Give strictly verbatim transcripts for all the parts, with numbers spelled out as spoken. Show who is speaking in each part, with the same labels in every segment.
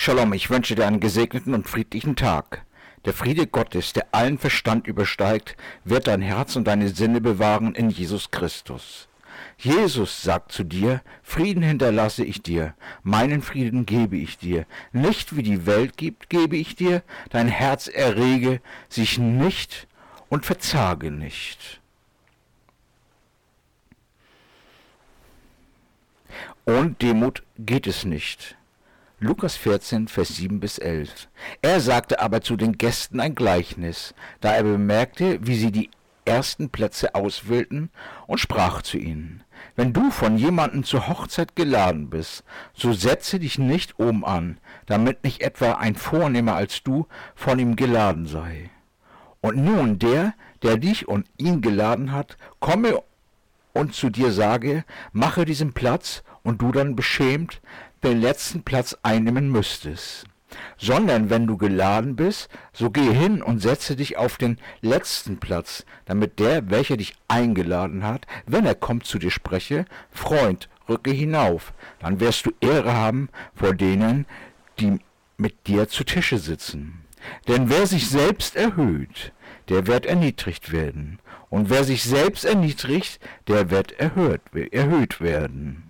Speaker 1: Shalom, ich wünsche dir einen gesegneten und friedlichen Tag. Der Friede Gottes, der allen Verstand übersteigt, wird dein Herz und deine Sinne bewahren in Jesus Christus. Jesus sagt zu dir, Frieden hinterlasse ich dir, meinen Frieden gebe ich dir. Nicht wie die Welt gibt, gebe ich dir, dein Herz errege sich nicht und verzage nicht. Ohne Demut geht es nicht. Lukas vierzehn, Vers sieben bis elf. Er sagte aber zu den Gästen ein Gleichnis, da er bemerkte, wie sie die ersten Plätze auswählten, und sprach zu ihnen: Wenn du von jemandem zur Hochzeit geladen bist, so setze dich nicht oben an, damit nicht etwa ein Vornehmer als du von ihm geladen sei. Und nun der, der dich und ihn geladen hat, komme und zu dir sage, mache diesen Platz, und du dann beschämt den letzten Platz einnehmen müsstest. Sondern wenn du geladen bist, so geh hin und setze dich auf den letzten Platz, damit der, welcher dich eingeladen hat, wenn er kommt, zu dir spreche: Freund, rücke hinauf, dann wirst du Ehre haben vor denen, die mit dir zu Tische sitzen. Denn wer sich selbst erhöht, der wird erniedrigt werden, und wer sich selbst erniedrigt, der wird erhöht, erhöht werden.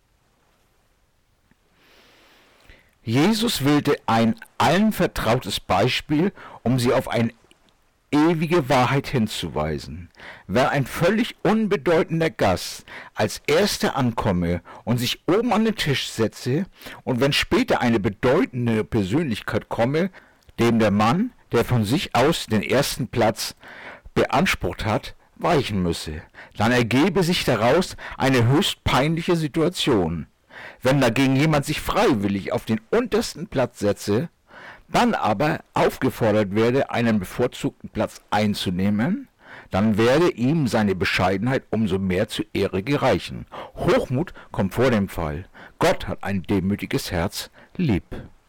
Speaker 1: Jesus wählte ein allen vertrautes Beispiel, um sie auf eine ewige Wahrheit hinzuweisen. Wenn ein völlig unbedeutender Gast als Erster ankomme und sich oben an den Tisch setze, und wenn später eine bedeutende Persönlichkeit komme, dem der Mann, der von sich aus den ersten Platz beansprucht hat, weichen müsse, dann ergebe sich daraus eine höchst peinliche Situation. Wenn dagegen jemand sich freiwillig auf den untersten Platz setze, dann aber aufgefordert werde, einen bevorzugten Platz einzunehmen, dann werde ihm seine Bescheidenheit umso mehr zur Ehre gereichen. Hochmut kommt vor dem Fall. Gott hat ein demütiges Herz lieb.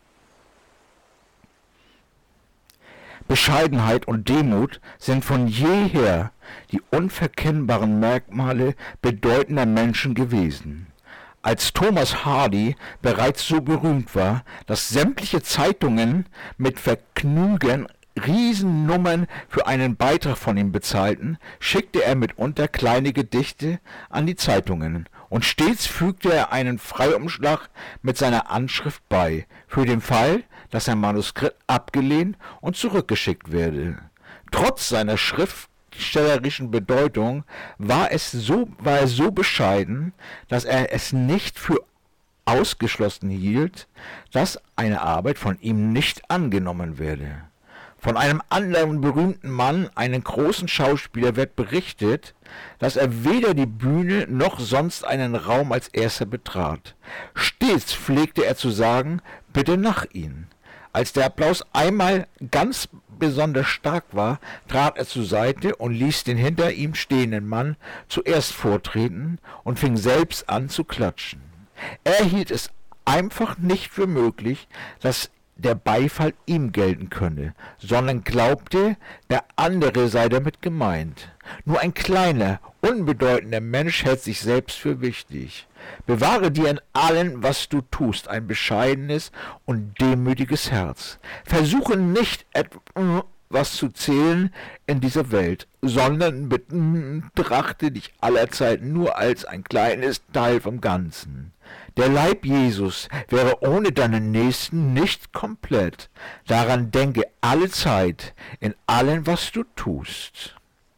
Speaker 1: Bescheidenheit und Demut sind von jeher die unverkennbaren Merkmale bedeutender Menschen gewesen. Als Thomas Hardy bereits so berühmt war, dass sämtliche Zeitungen mit Vergnügen Riesennummern für einen Beitrag von ihm bezahlten, schickte er mitunter kleine Gedichte an die Zeitungen, und stets fügte er einen Freiumschlag mit seiner Anschrift bei, für den Fall, dass sein Manuskript abgelehnt und zurückgeschickt werde. Trotz seiner schriftstellerischen Bedeutung war, es so, war er so bescheiden, dass er es nicht für ausgeschlossen hielt, dass eine Arbeit von ihm nicht angenommen werde. Von einem anderen berühmten Mann, einem großen Schauspieler, wird berichtet, dass er weder die Bühne noch sonst einen Raum als Erster betrat. Stets pflegte er zu sagen: Bitte nach ihm. Als der Applaus einmal ganz besonders stark war, trat er zur Seite und ließ den hinter ihm stehenden Mann zuerst vortreten und fing selbst an zu klatschen. Er hielt es einfach nicht für möglich, dass der Beifall ihm gelten könne, sondern glaubte, der andere sei damit gemeint. Nur ein kleiner, unbedeutender Mensch hält sich selbst für wichtig. Bewahre dir in allem, was du tust, ein bescheidenes und demütiges Herz. Versuche nicht etwas zu zählen in dieser Welt, sondern betrachte dich allerzeit nur als ein kleines Teil vom Ganzen. Der Leib Jesus wäre ohne deinen Nächsten nicht komplett. Daran denke alle Zeit, in allem, was du tust.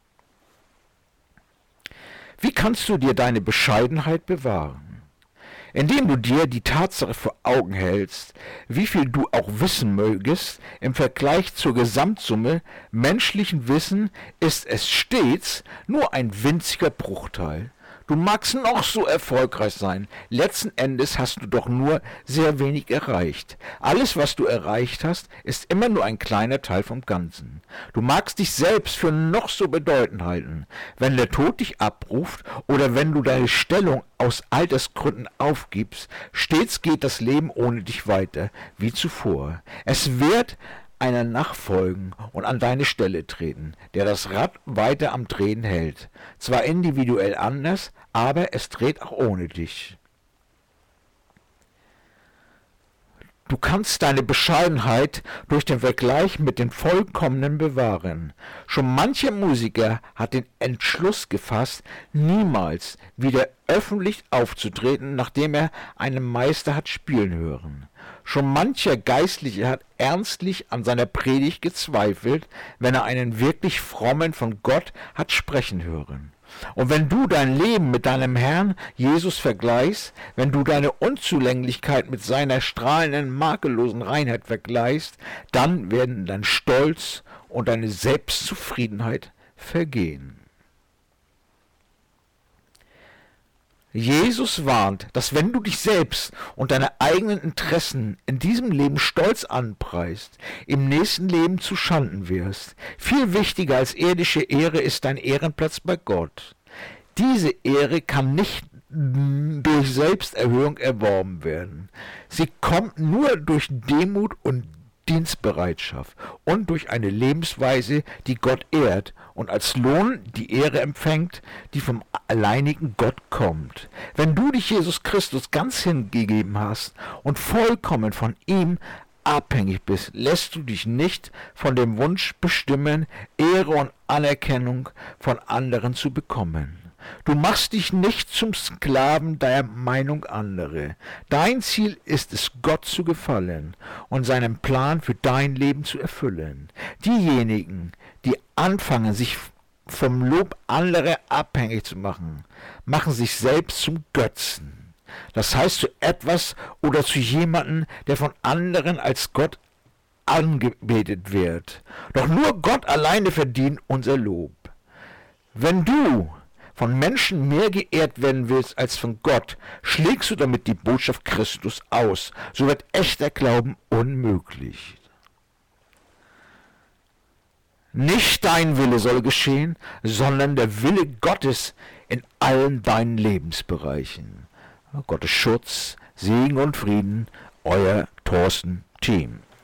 Speaker 1: Wie kannst du dir deine Bescheidenheit bewahren? Indem du dir die Tatsache vor Augen hältst, wie viel du auch wissen mögest, im Vergleich zur Gesamtsumme menschlichen Wissen ist es stets nur ein winziger Bruchteil. Du magst noch so erfolgreich sein, letzten Endes hast du doch nur sehr wenig erreicht. Alles, was du erreicht hast, ist immer nur ein kleiner Teil vom Ganzen. Du magst dich selbst für noch so bedeutend halten. Wenn der Tod dich abruft oder wenn du deine Stellung aus Altersgründen aufgibst, stets geht das Leben ohne dich weiter, wie zuvor. Es wird einer nachfolgen und an deine Stelle treten, der das Rad weiter am Drehen hält. Zwar individuell anders, aber es dreht auch ohne dich. Du kannst deine Bescheidenheit durch den Vergleich mit den Vollkommenen bewahren. Schon mancher Musiker hat den Entschluss gefasst, niemals wieder öffentlich aufzutreten, nachdem er einen Meister hat spielen hören. Schon mancher Geistliche hat ernstlich an seiner Predigt gezweifelt, wenn er einen wirklich frommen von Gott hat sprechen hören. Und wenn du dein Leben mit deinem Herrn Jesus vergleichst, wenn du deine Unzulänglichkeit mit seiner strahlenden, makellosen Reinheit vergleichst, dann werden dein Stolz und deine Selbstzufriedenheit vergehen. Jesus warnt, dass wenn du dich selbst und deine eigenen Interessen in diesem Leben stolz anpreist, im nächsten Leben zu Schanden wirst. Viel wichtiger als irdische Ehre ist dein Ehrenplatz bei Gott. Diese Ehre kann nicht durch Selbsterhöhung erworben werden. Sie kommt nur durch Demut und Dienstbereitschaft und durch eine Lebensweise, die Gott ehrt und als Lohn die Ehre empfängt, die vom alleinigen Gott kommt. Wenn du dich Jesus Christus ganz hingegeben hast und vollkommen von ihm abhängig bist, lässt du dich nicht von dem Wunsch bestimmen, Ehre und Anerkennung von anderen zu bekommen. Du machst dich nicht zum Sklaven der Meinung anderer. Dein Ziel ist es, Gott zu gefallen und seinen Plan für dein Leben zu erfüllen. Diejenigen, die anfangen, sich vom Lob anderer abhängig zu machen, machen sich selbst zum Götzen. Das heißt zu etwas oder zu jemandem, der von anderen als Gott angebetet wird. Doch nur Gott alleine verdient unser Lob. Wenn du von Menschen mehr geehrt werden willst als von Gott, schlägst du damit die Botschaft Christus aus. So wird echter Glauben unmöglich. Nicht dein Wille soll geschehen, sondern der Wille Gottes in allen deinen Lebensbereichen. Gottes Schutz, Segen und Frieden, euer Thorsten Thiem.